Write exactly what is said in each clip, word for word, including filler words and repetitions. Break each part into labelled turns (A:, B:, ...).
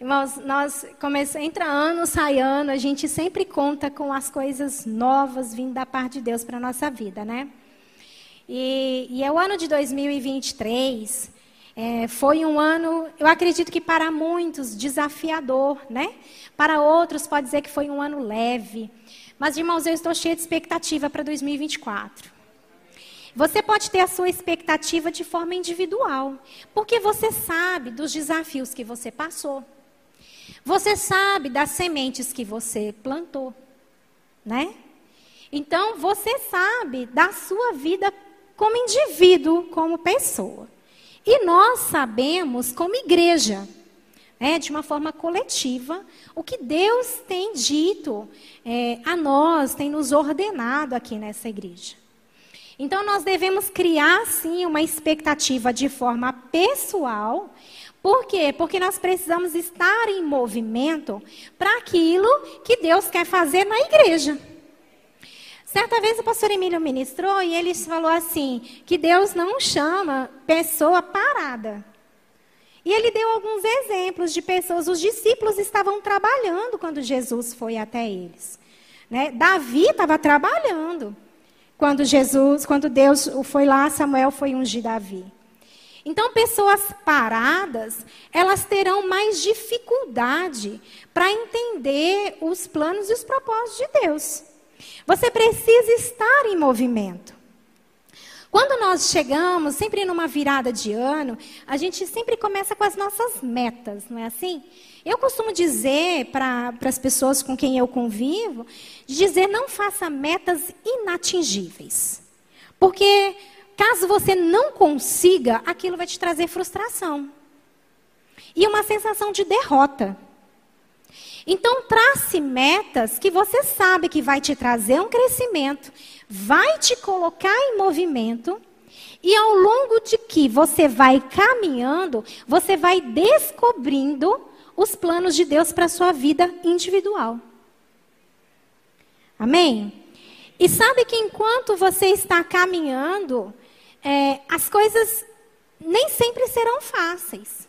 A: Irmãos, nós começamos, entra ano, sai ano, a gente sempre conta com as coisas novas vindo da parte de Deus para a nossa vida, né? E, e é o ano de dois mil e vinte e três, é, foi um ano, eu acredito que para muitos, desafiador, né? Para outros pode dizer que foi um ano leve. Mas, irmãos, eu estou cheia de expectativa para dois mil e vinte e quatro. Você pode ter a sua expectativa de forma individual, porque você sabe dos desafios que você passou. Você sabe das sementes que você plantou, né? Então, você sabe da sua vida como indivíduo, como pessoa. E nós sabemos como igreja, né, de uma forma coletiva, o que Deus tem dito é, a nós, tem nos ordenado aqui nessa igreja. Então, nós devemos criar, sim, uma expectativa de forma pessoal. Por quê? Porque nós precisamos estar em movimento para aquilo que Deus quer fazer na igreja. Certa vez o pastor Emílio ministrou e ele falou assim, que Deus não chama pessoa parada. E ele deu alguns exemplos de pessoas, os discípulos estavam trabalhando quando Jesus foi até eles. Né? Davi estava trabalhando quando Jesus, quando Deus foi lá, Samuel foi ungir Davi. Então, pessoas paradas, elas terão mais dificuldade para entender os planos e os propósitos de Deus. Você precisa estar em movimento. Quando nós chegamos, sempre numa virada de ano, a gente sempre começa com as nossas metas, não é assim? Eu costumo dizer para as pessoas com quem eu convivo, dizer não faça metas inatingíveis. Porque caso você não consiga, aquilo vai te trazer frustração. E uma sensação de derrota. Então, trace metas que você sabe que vai te trazer um crescimento, vai te colocar em movimento, e ao longo de que você vai caminhando, você vai descobrindo os planos de Deus para a sua vida individual. Amém? E sabe que enquanto você está caminhando, é, as coisas nem sempre serão fáceis.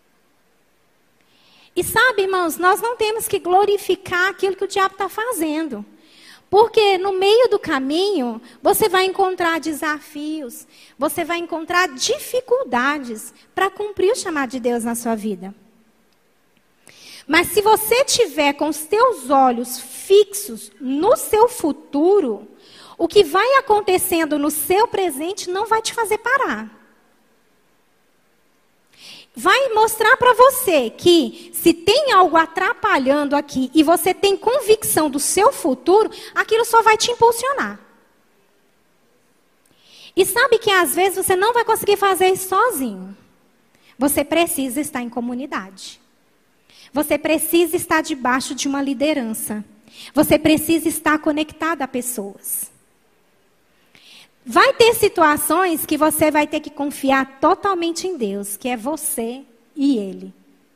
A: E sabe, irmãos, nós não temos que glorificar aquilo que o diabo está fazendo. Porque no meio do caminho, você vai encontrar desafios, você vai encontrar dificuldades para cumprir o chamado de Deus na sua vida. Mas se você tiver com os seus olhos fixos no seu futuro, o que vai acontecendo no seu presente não vai te fazer parar. Vai mostrar para você que se tem algo atrapalhando aqui e você tem convicção do seu futuro, aquilo só vai te impulsionar. E sabe que às vezes você não vai conseguir fazer isso sozinho. Você precisa estar em comunidade. Você precisa estar debaixo de uma liderança. Você precisa estar conectado a pessoas. Vai ter situações que você vai ter que confiar totalmente em Deus, que é você e Ele.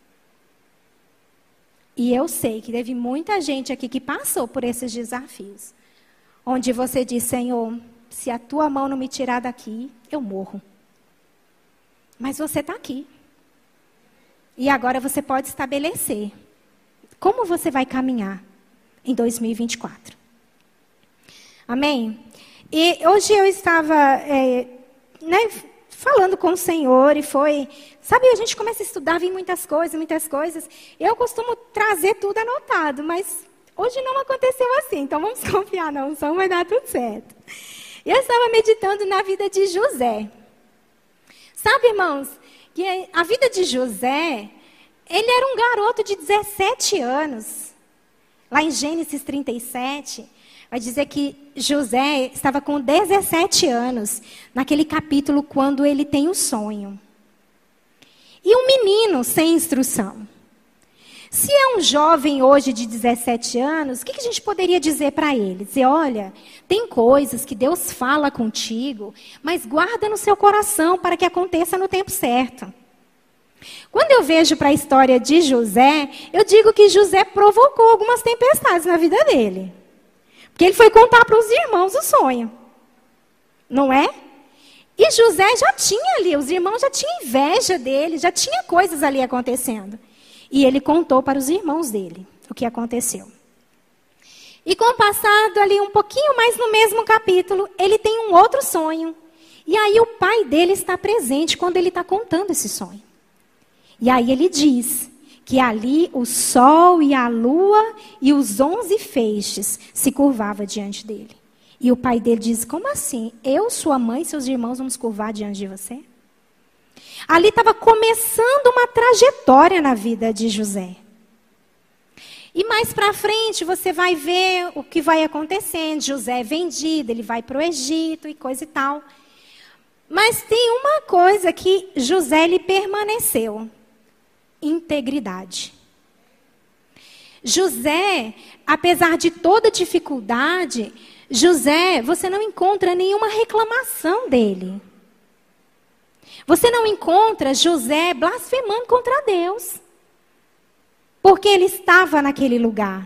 A: E eu sei que teve muita gente aqui que passou por esses desafios. Onde você diz, Senhor, se a tua mão não me tirar daqui, eu morro. Mas você está aqui. E agora você pode estabelecer como você vai caminhar em dois mil e vinte e quatro. Amém? E hoje eu estava é, né, falando com o Senhor e foi... Sabe, a gente começa a estudar, vem muitas coisas, muitas coisas. Eu costumo trazer tudo anotado, mas hoje não aconteceu assim. Então vamos confiar na unção, vai dar tudo certo. Eu estava meditando na vida de José. Sabe, irmãos, que a vida de José, ele era um garoto de dezessete anos. Lá em Gênesis trinta e sete... vai dizer que José estava com dezessete anos, naquele capítulo quando ele tem o sonho. E um menino sem instrução. Se é um jovem hoje de dezessete anos, o que, que a gente poderia dizer para ele? Dizer, olha, tem coisas que Deus fala contigo, mas guarda no seu coração para que aconteça no tempo certo. Quando eu vejo para a história de José, eu digo que José provocou algumas tempestades na vida dele. Porque ele foi contar para os irmãos o sonho. Não é? E José já tinha ali, os irmãos já tinham inveja dele, já tinha coisas ali acontecendo. E ele contou para os irmãos dele o que aconteceu. E com o passado ali um pouquinho mais no mesmo capítulo, ele tem um outro sonho. E aí o pai dele está presente quando ele está contando esse sonho. E aí ele diz que ali o sol e a lua e os onze feixes se curvavam diante dele. E o pai dele diz, como assim? Eu, sua mãe e seus irmãos vamos curvar diante de você? Ali estava começando uma trajetória na vida de José. E mais para frente você vai ver o que vai acontecendo. José é vendido, ele vai para o Egito e coisa e tal. Mas tem uma coisa que José lhe permaneceu. Integridade. José, apesar de toda dificuldade, José, você não encontra nenhuma reclamação dele. Você não encontra José blasfemando contra Deus. Porque ele estava naquele lugar.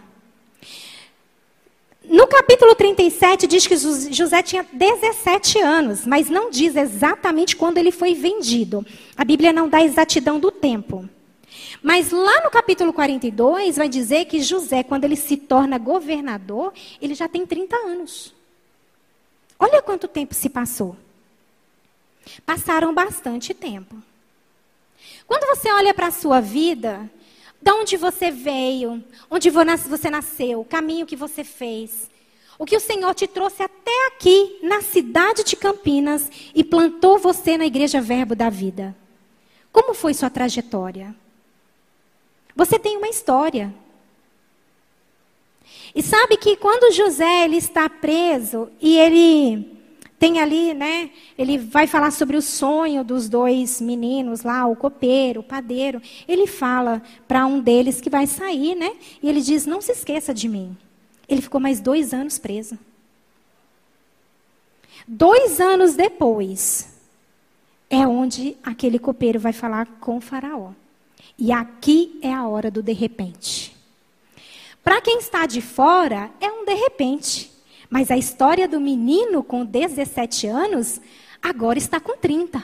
A: No capítulo trinta e sete diz que José tinha dezessete anos, mas não diz exatamente quando ele foi vendido. A Bíblia não dá exatidão do tempo. Mas lá no capítulo quarenta e dois vai dizer que José, quando ele se torna governador, ele já tem trinta anos. Olha quanto tempo se passou. Passaram bastante tempo. Quando você olha para a sua vida, de onde você veio, onde você nasceu, o caminho que você fez, o que o Senhor te trouxe até aqui, na cidade de Campinas, e plantou você na Igreja Verbo da Vida. Como foi sua trajetória? Você tem uma história. E sabe que quando José ele está preso e ele tem ali, né? Ele vai falar sobre o sonho dos dois meninos lá, o copeiro, o padeiro. Ele fala para um deles que vai sair, né? E ele diz, não se esqueça de mim. Ele ficou mais dois anos preso. Dois anos depois, é onde aquele copeiro vai falar com o faraó. E aqui é a hora do de repente. Para quem está de fora, é um de repente. Mas a história do menino com dezessete anos, agora está com trinta.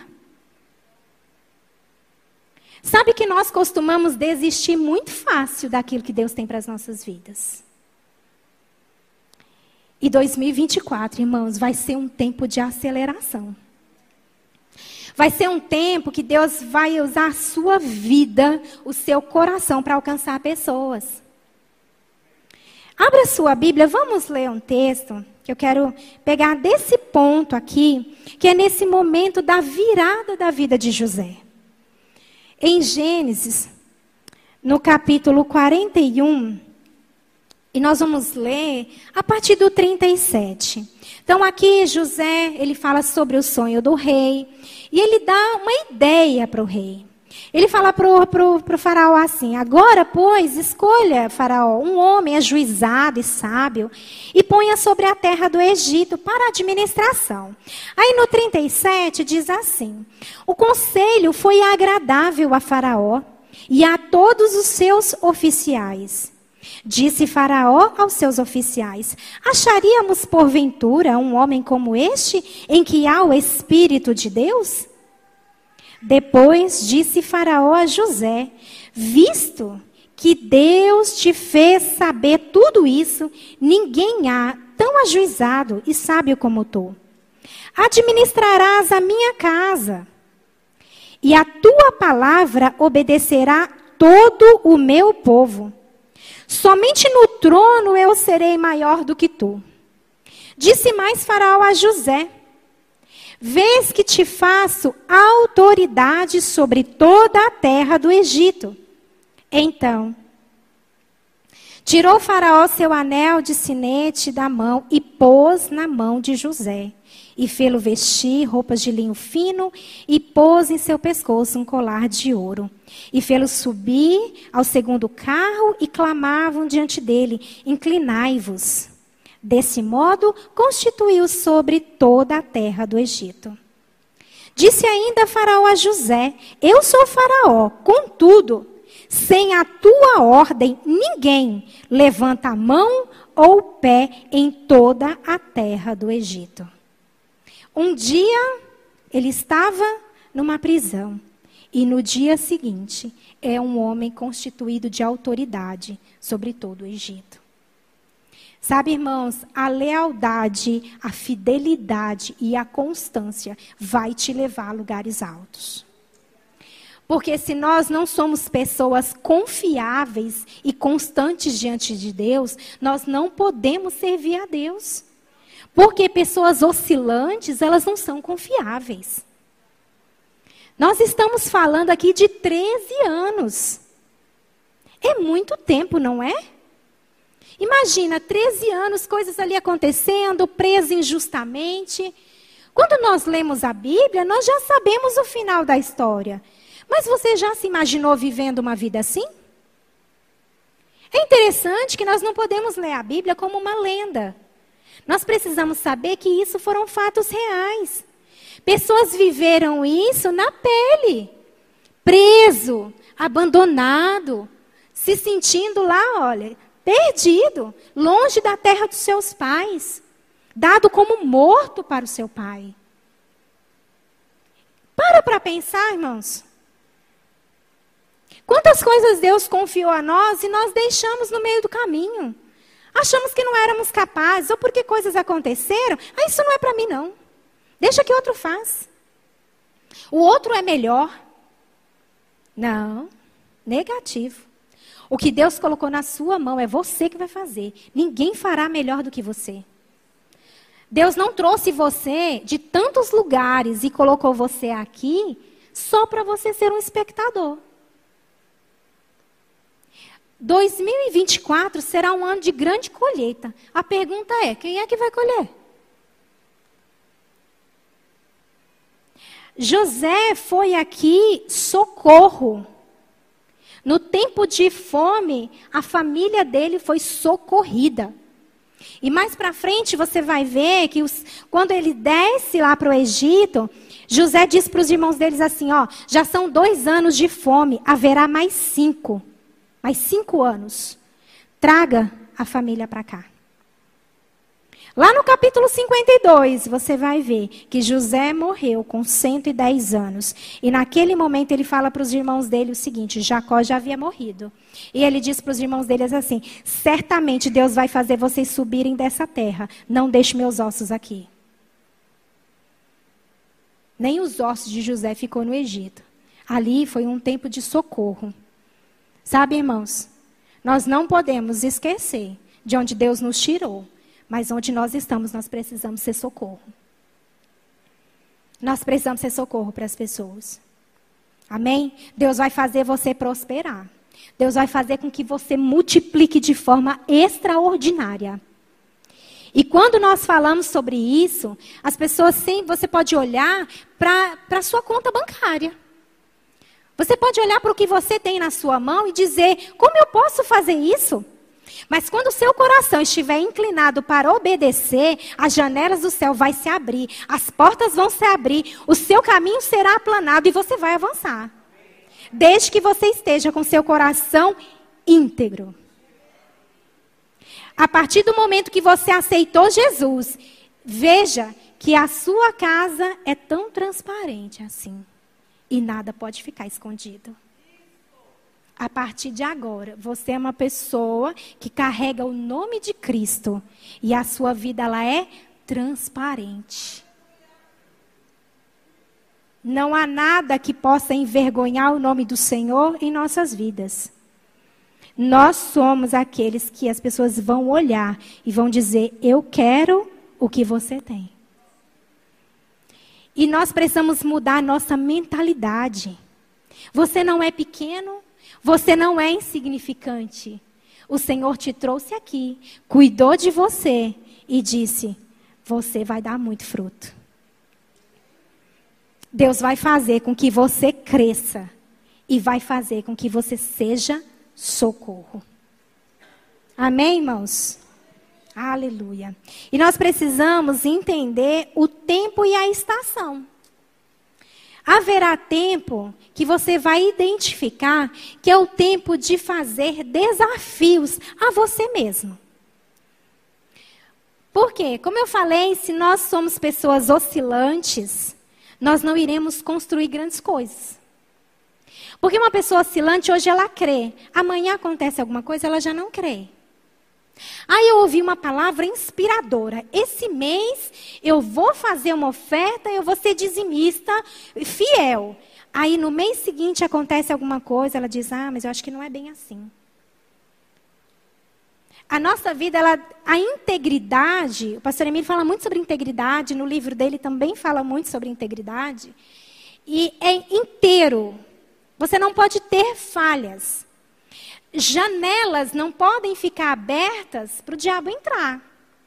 A: Sabe que nós costumamos desistir muito fácil daquilo que Deus tem para as nossas vidas. E dois mil e vinte e quatro, irmãos, vai ser um tempo de aceleração. Vai ser um tempo que Deus vai usar a sua vida, o seu coração para alcançar pessoas. Abra a sua Bíblia, vamos ler um texto que eu quero pegar desse ponto aqui, que é nesse momento da virada da vida de José. Em Gênesis, no capítulo quarenta e um, e nós vamos ler a partir do trinta e sete. Então aqui José, ele fala sobre o sonho do rei, e ele dá uma ideia para o rei. Ele fala para o faraó assim, agora, pois, escolha, faraó, um homem ajuizado e sábio, e ponha sobre a terra do Egito para a administração. Aí no trinta e sete diz assim, o conselho foi agradável a faraó e a todos os seus oficiais. Disse Faraó aos seus oficiais, acharíamos porventura um homem como este, em que há o Espírito de Deus? Depois disse Faraó a José, visto que Deus te fez saber tudo isso, ninguém há tão ajuizado e sábio como tu. Administrarás a minha casa, e a tua palavra obedecerá todo o meu povo. Somente no trono eu serei maior do que tu. Disse mais Faraó a José, vês que te faço autoridade sobre toda a terra do Egito. Então, tirou Faraó seu anel de sinete da mão e pôs na mão de José. E fê-lo vestir roupas de linho fino e pôs em seu pescoço um colar de ouro. E fê-lo subir ao segundo carro e clamavam diante dele, inclinai-vos. Desse modo, constituiu sobre toda a terra do Egito. Disse ainda Faraó a José, eu sou Faraó, contudo, sem a tua ordem, ninguém levanta a mão ou pé em toda a terra do Egito. Um dia, ele estava numa prisão. E no dia seguinte, é um homem constituído de autoridade sobre todo o Egito. Sabe, irmãos, a lealdade, a fidelidade e a constância vai te levar a lugares altos. Porque se nós não somos pessoas confiáveis e constantes diante de Deus, nós não podemos servir a Deus. Porque pessoas oscilantes, elas não são confiáveis. Nós estamos falando aqui de treze anos. É muito tempo, não é? Imagina, treze anos, coisas ali acontecendo, preso injustamente. Quando nós lemos a Bíblia, nós já sabemos o final da história. Mas você já se imaginou vivendo uma vida assim? É interessante que nós não podemos ler a Bíblia como uma lenda. Nós precisamos saber que isso foram fatos reais. Pessoas viveram isso na pele. Preso, abandonado, se sentindo lá, olha, perdido, longe da terra dos seus pais, dado como morto para o seu pai. Para para pensar, irmãos. Quantas coisas Deus confiou a nós e nós deixamos no meio do caminho. Achamos que não éramos capazes, ou porque coisas aconteceram. Ah, isso não é para mim, não. Deixa que outro faz. O outro é melhor. Não, negativo. O que Deus colocou na sua mão é você que vai fazer. Ninguém fará melhor do que você. Deus não trouxe você de tantos lugares e colocou você aqui só para você ser um espectador. dois mil e vinte e quatro será um ano de grande colheita. A pergunta é, quem é que vai colher? José foi aqui socorro. No tempo de fome, a família dele foi socorrida. E mais para frente você vai ver que os, quando ele desce lá para o Egito, José diz para os irmãos deles assim, ó, já são dois anos de fome, haverá mais cinco. Mais cinco anos. Traga a família para cá. Lá no capítulo cinquenta e dois, você vai ver que José morreu com cento e dez anos. E naquele momento ele fala para os irmãos dele o seguinte, Jacó já havia morrido. E ele diz para os irmãos deles assim, certamente Deus vai fazer vocês subirem dessa terra. Não deixe meus ossos aqui. Nem os ossos de José ficou no Egito. Ali foi um tempo de socorro. Sabe, irmãos, nós não podemos esquecer de onde Deus nos tirou, mas onde nós estamos, nós precisamos ser socorro. Nós precisamos ser socorro para as pessoas. Amém? Deus vai fazer você prosperar. Deus vai fazer com que você multiplique de forma extraordinária. E quando nós falamos sobre isso, as pessoas, sim, você pode olhar para a sua conta bancária. Você pode olhar para o que você tem na sua mão e dizer, como eu posso fazer isso? Mas quando o seu coração estiver inclinado para obedecer, as janelas do céu vão se abrir, as portas vão se abrir, o seu caminho será aplanado e você vai avançar. Desde que você esteja com seu coração íntegro. A partir do momento que você aceitou Jesus, veja que a sua casa é tão transparente assim. E nada pode ficar escondido. A partir de agora, você é uma pessoa que carrega o nome de Cristo. E a sua vida, ela é transparente. Não há nada que possa envergonhar o nome do Senhor em nossas vidas. Nós somos aqueles que as pessoas vão olhar e vão dizer, eu quero o que você tem. E nós precisamos mudar a nossa mentalidade. Você não é pequeno, você não é insignificante. O Senhor te trouxe aqui, cuidou de você e disse, você vai dar muito fruto. Deus vai fazer com que você cresça e vai fazer com que você seja socorro. Amém, irmãos? Aleluia. E nós precisamos entender o tempo e a estação. Haverá tempo que você vai identificar que é o tempo de fazer desafios a você mesmo. Por quê? Como eu falei, se nós somos pessoas oscilantes, nós não iremos construir grandes coisas. Porque uma pessoa oscilante, hoje ela crê. Amanhã acontece alguma coisa, ela já não crê. Aí eu ouvi uma palavra inspiradora. Esse mês eu vou fazer uma oferta, eu vou ser dizimista fiel. Aí no mês seguinte acontece alguma coisa, ela diz, ah, mas eu acho que não é bem assim. A nossa vida, ela, a integridade, o pastor Emílio fala muito sobre integridade, no livro dele também fala muito sobre integridade. E é inteiro. Você não pode ter falhas. Janelas não podem ficar abertas para o diabo entrar.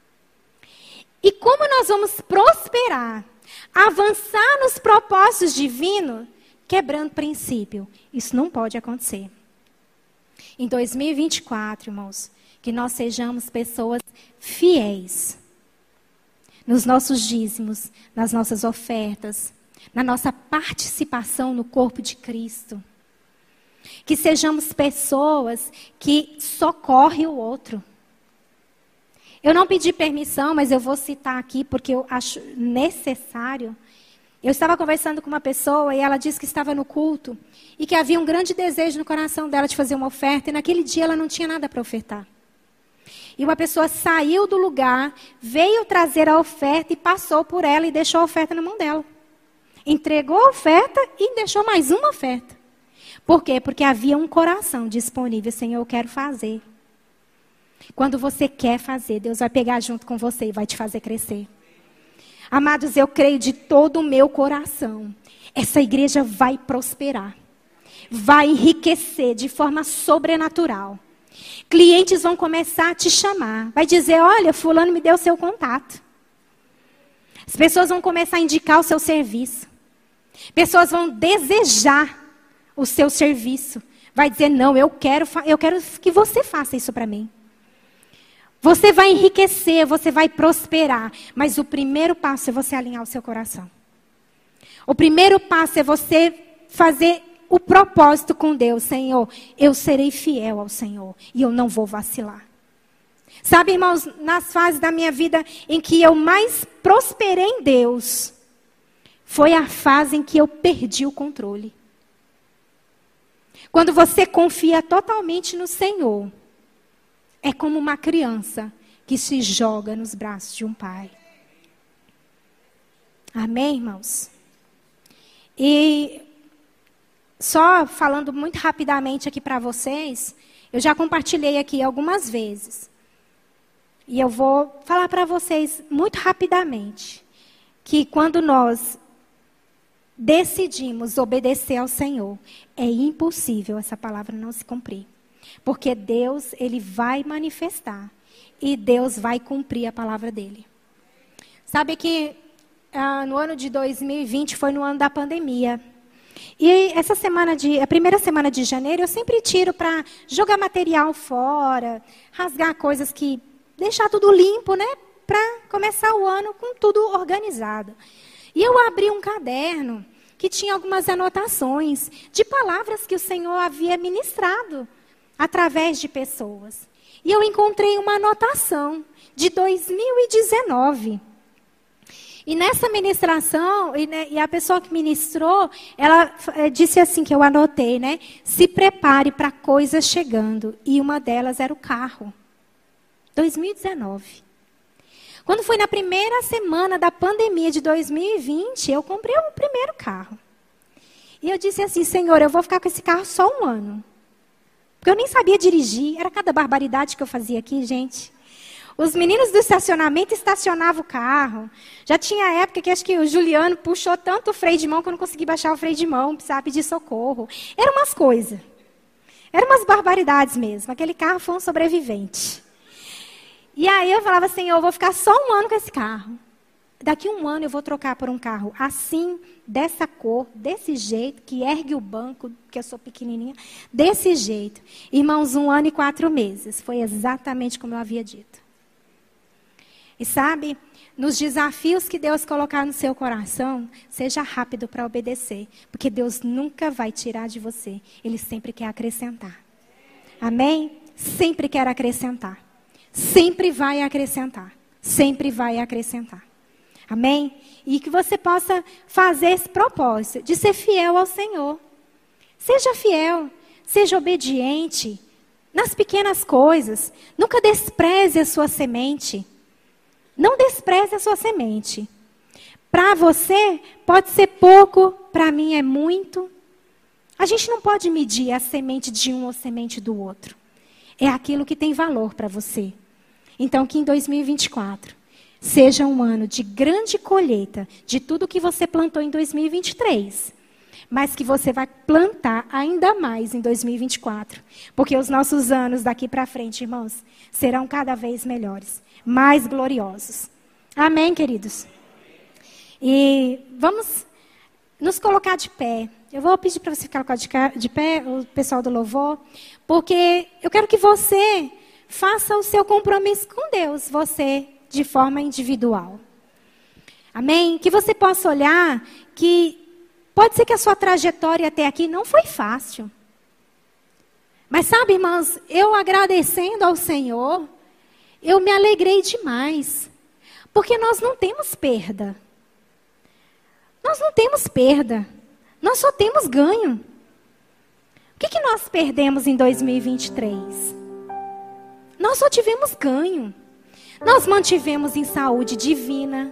A: E como nós vamos prosperar, avançar nos propósitos divinos, quebrando princípio? Isso não pode acontecer. Em dois mil e vinte e quatro, irmãos, que nós sejamos pessoas fiéis nos nossos dízimos, nas nossas ofertas, na nossa participação no corpo de Cristo. Que sejamos pessoas que socorrem o outro. Eu não pedi permissão, mas eu vou citar aqui porque eu acho necessário. Eu estava conversando com uma pessoa e ela disse que estava no culto e que havia um grande desejo no coração dela de fazer uma oferta e naquele dia ela não tinha nada para ofertar. E uma pessoa saiu do lugar, veio trazer a oferta e passou por ela e deixou a oferta na mão dela. Entregou a oferta e deixou mais uma oferta. Por quê? Porque havia um coração disponível. Senhor, eu quero fazer. Quando você quer fazer, Deus vai pegar junto com você e vai te fazer crescer. Amados, eu creio de todo o meu coração. Essa igreja vai prosperar. Vai enriquecer de forma sobrenatural. Clientes vão começar a te chamar. Vai dizer, olha, fulano me deu o seu contato. As pessoas vão começar a indicar o seu serviço. Pessoas vão desejar o seu serviço. Vai dizer, não, eu quero, eu quero que você faça isso para mim. Você vai enriquecer, você vai prosperar. Mas o primeiro passo é você alinhar o seu coração. O primeiro passo é você fazer o propósito com Deus. Senhor, eu serei fiel ao Senhor e eu não vou vacilar. Sabe, irmãos, nas fases da minha vida em que eu mais prosperei em Deus, foi a fase em que eu perdi o controle. Quando você confia totalmente no Senhor, é como uma criança que se joga nos braços de um pai. Amém, irmãos? E só falando muito rapidamente aqui para vocês, eu já compartilhei aqui algumas vezes. E eu vou falar para vocês muito rapidamente, que quando nós decidimos obedecer ao Senhor, é impossível essa palavra não se cumprir. Porque Deus, Ele vai manifestar. E Deus vai cumprir a palavra dEle. Sabe que ah, no ano de dois mil e vinte foi no ano da pandemia. E essa semana, de, a primeira semana de janeiro, eu sempre tiro para jogar material fora, rasgar coisas que... deixar tudo limpo, né? Para começar o ano com tudo organizado. E eu abri um caderno que tinha algumas anotações de palavras que o Senhor havia ministrado através de pessoas. E eu encontrei uma anotação de dois mil e dezenove. E nessa ministração, e, né, e a pessoa que ministrou, ela é, disse assim, que eu anotei, né? Se prepare para coisas chegando. E uma delas era o carro. dois mil e dezenove. Quando foi na primeira semana da pandemia de dois mil e vinte, eu comprei o primeiro carro. E eu disse assim, Senhor, eu vou ficar com esse carro só um ano. Porque eu nem sabia dirigir, era cada barbaridade que eu fazia aqui, gente. Os meninos do estacionamento estacionavam o carro. Já tinha época que acho que o Juliano puxou tanto o freio de mão que eu não consegui baixar o freio de mão, precisava pedir socorro. Eram umas coisas. Eram umas barbaridades mesmo. Aquele carro foi um sobrevivente. E aí eu falava, Senhor, eu vou ficar só um ano com esse carro. Daqui a um ano eu vou trocar por um carro assim, dessa cor, desse jeito, que ergue o banco, que eu sou pequenininha, desse jeito. Irmãos, um ano e quatro meses. Foi exatamente como eu havia dito. E sabe, nos desafios que Deus colocar no seu coração, seja rápido para obedecer. Porque Deus nunca vai tirar de você. Ele sempre quer acrescentar. Amém? Sempre quer acrescentar. Sempre vai acrescentar. Sempre vai acrescentar. Amém? E que você possa fazer esse propósito de ser fiel ao Senhor. Seja fiel, seja obediente nas pequenas coisas. Nunca despreze a sua semente. Não despreze a sua semente. Para você pode ser pouco, para mim é muito. A gente não pode medir a semente de um ou a semente do outro. É aquilo que tem valor para você. Então que em dois mil e vinte e quatro seja um ano de grande colheita de tudo que você plantou em dois mil e vinte e três. Mas que você vai plantar ainda mais em dois mil e vinte e quatro. Porque os nossos anos daqui para frente, irmãos, serão cada vez melhores, mais gloriosos. Amém, queridos? E vamos nos colocar de pé. Eu vou pedir para você colocar de pé, o pessoal do louvor, porque eu quero que você faça o seu compromisso com Deus, você de forma individual. Amém? Que você possa olhar que pode ser que a sua trajetória até aqui não foi fácil. Mas sabe, irmãos, eu agradecendo ao Senhor, eu me alegrei demais. Porque nós não temos perda. Nós não temos perda. Nós só temos ganho. O que, que nós perdemos em dois mil e vinte e três? Nós só tivemos ganho. Nós mantivemos em saúde divina.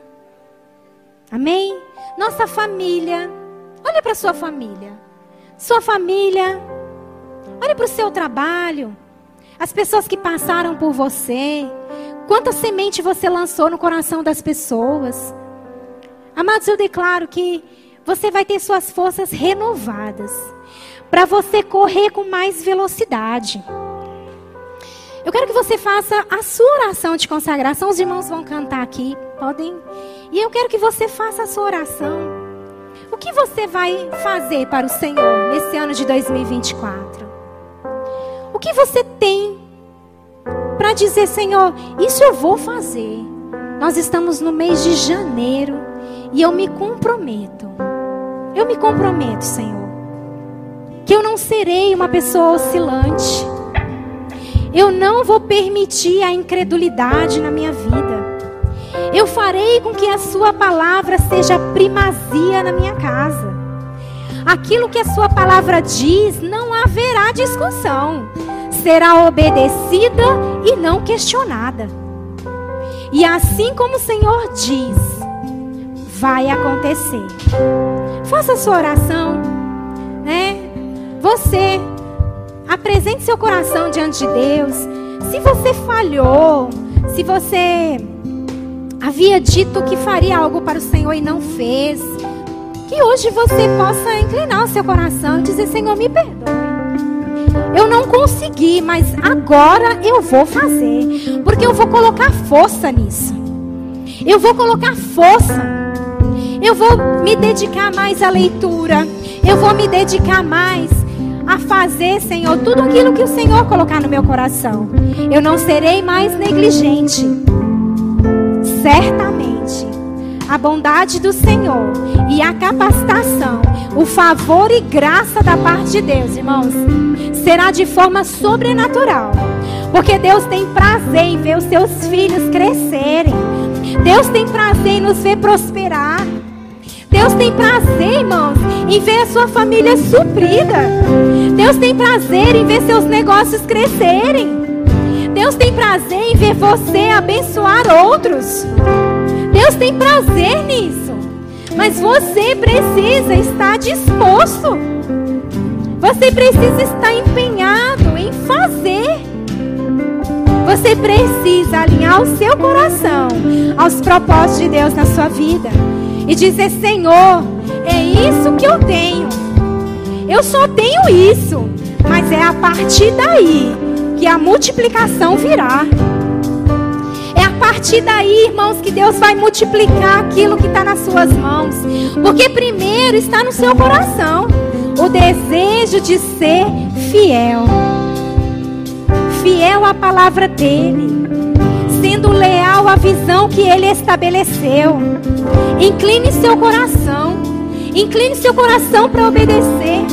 A: Amém? Nossa família. Olha para a sua família. Sua família. Olha para o seu trabalho. As pessoas que passaram por você. Quanta semente você lançou no coração das pessoas. Amados, eu declaro que você vai ter suas forças renovadas. Para você correr com mais velocidade. Eu quero que você faça a sua oração de consagração. Os irmãos vão cantar aqui, podem. E eu quero que você faça a sua oração. O que você vai fazer para o Senhor nesse ano de dois mil e vinte e quatro? O que você tem para dizer, Senhor, isso eu vou fazer? Nós estamos no mês de janeiro e eu me comprometo. Eu me comprometo, Senhor, que eu não serei uma pessoa oscilante. Eu não vou permitir a incredulidade na minha vida. Eu farei com que a sua palavra seja primazia na minha casa. Aquilo que a sua palavra diz, não haverá discussão. Será obedecida e não questionada. E assim como o Senhor diz, vai acontecer. Faça a sua oração, né? Você apresente seu coração diante de Deus. Se você falhou, se você havia dito que faria algo para o Senhor e não fez, que hoje você possa inclinar o seu coração e dizer, Senhor, me perdoe. Eu não consegui, mas agora eu vou fazer. Porque eu vou colocar força nisso. Eu vou colocar força. Eu vou me dedicar mais à leitura. Eu vou me dedicar mais a fazer, Senhor, tudo aquilo que o Senhor colocar no meu coração. Eu não serei mais negligente. Certamente, a bondade do Senhor e a capacitação, o favor e graça da parte de Deus, irmãos, será de forma sobrenatural. Porque Deus tem prazer em ver os seus filhos crescerem. Deus tem prazer em nos ver prosperar. Deus tem prazer, irmãos, em ver a sua família suprida. Deus tem prazer em ver seus negócios crescerem. Deus tem prazer em ver você abençoar outros. Deus tem prazer nisso. Mas você precisa estar disposto. Você precisa estar empenhado em fazer. Você precisa alinhar o seu coração aos propósitos de Deus na sua vida. E dizer, Senhor, é isso que eu tenho. Eu só tenho isso. Mas é a partir daí que a multiplicação virá. É a partir daí, irmãos, que Deus vai multiplicar aquilo que está nas suas mãos. Porque primeiro está no seu coração o desejo de ser fiel. Fiel à palavra dele. Sendo leal à visão que ele estabeleceu. Incline seu coração. Incline seu coração para obedecer.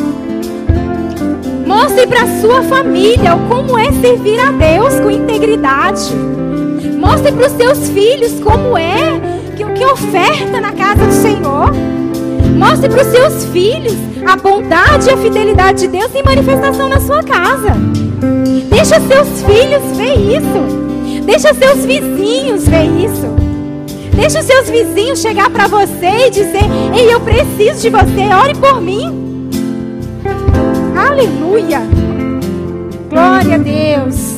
A: Mostre para sua família como é servir a Deus com integridade. Mostre para os seus filhos como é que o que oferta na casa do Senhor. Mostre para os seus filhos a bondade e a fidelidade de Deus em manifestação na sua casa. Deixa seus filhos ver isso. Deixa seus vizinhos ver isso. Deixa os seus vizinhos chegar para você e dizer: ei, eu preciso de você, ore por mim. Aleluia. Glória a Deus.